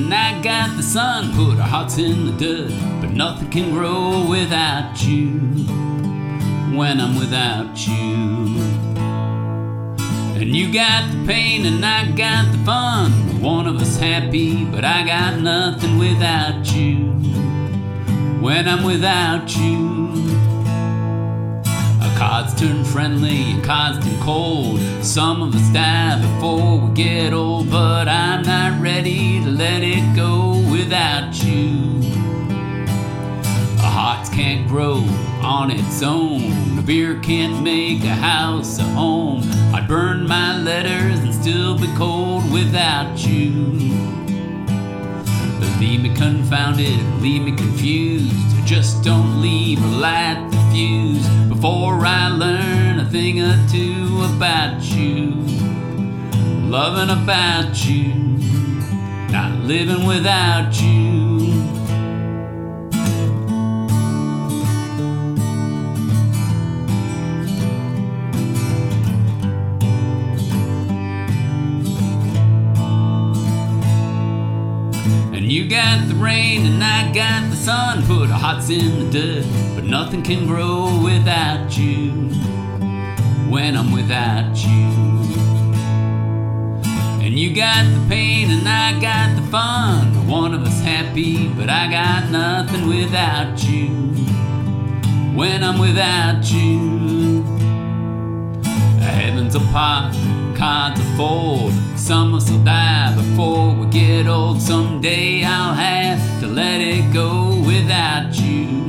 and I got the sun. Put our hearts in the dirt, but nothing can grow without you. When I'm without you. And you got the pain and I got the fun. One of us happy, but I got nothing without you. When I'm without you. Our cards turn friendly and cards turn cold. Some of us die before we get old, but I'm not ready to let it go without you. Our hearts can't grow on its own. A beer can't make a house a home. I'd burn my letters and still be cold without you. But leave me confounded, leave me confused. Just don't leave or light the fuse before I learn a thing or two about you. Loving about you, not living without you. You got the rain and I got the sun. Put our hearts in the dirt, but nothing can grow without you. When I'm without you. And you got the pain and I got the fun. One of us happy, but I got nothing without you. When I'm without you. Heavens apart, cards are fold. Some of us will die before we get old. Someday I'll have to let it go without you.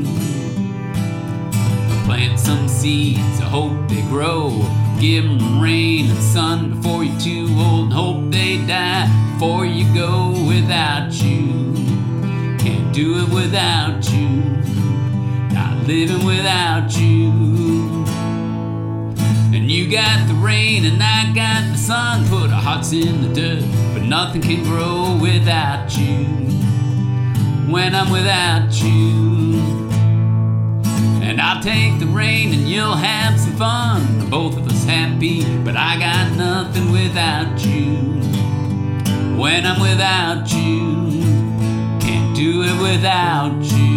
Plant some seeds, I hope they grow. Give them rain and sun before you're too old. And hope they die before you go without you. Can't do it without you. Not living without you. And you got the rain and I got the sun. Put our hearts in the dirt, but nothing can grow without you. When I'm without you. And I'll take the rain and you'll have some fun. Both of us happy, but I got nothing without you. When I'm without you. Can't do it without you.